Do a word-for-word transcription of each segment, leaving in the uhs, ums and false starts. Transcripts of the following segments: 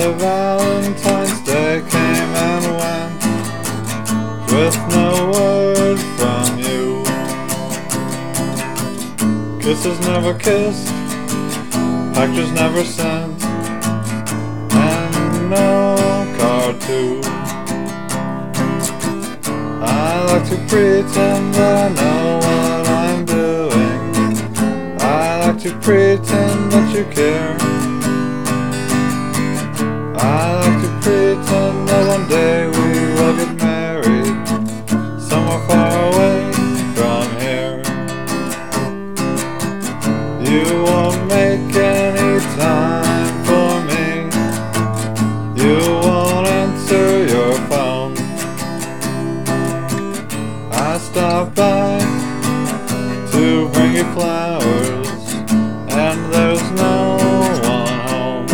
the Valentine's Day came and went with no word from you. Kisses never kissed, pictures never sent, and no card too. I like to pretend that I know what I'm doing. I like to pretend that you care. I like to pretend that one day we will get married somewhere far away from here. You won't make any time for me. You won't answer your phone. I stopped by to bring you flowers, and there's no one home.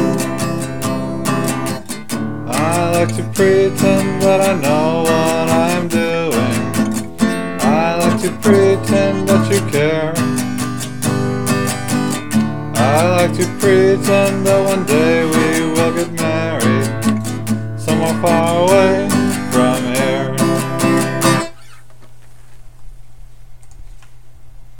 I like to pretend that I know what I'm doing. I like to pretend that you care. I like to pretend that one day we will get married somewhere far away